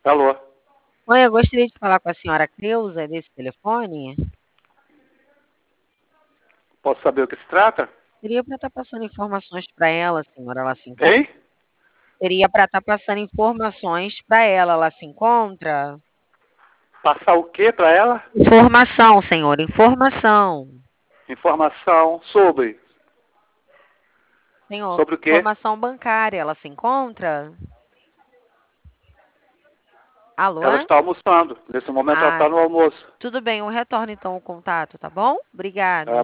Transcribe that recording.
Alô? Oi, eu gostaria de falar com a senhora Creuza desse telefone. Posso saber o que se trata? Seria para estar passando informações para ela, senhora, ela se encontra? Hein? Seria para estar passando informações para ela, ela se encontra? Passar o que para ela? Informação, senhor, informação. Informação sobre. Senhor, Sobre o quê? informação bancária, ela se encontra? Alô? Ela está almoçando. Nesse momento ela Ah, está no almoço. tudo bem, eu retorno então o contato, tá bom? Obrigada.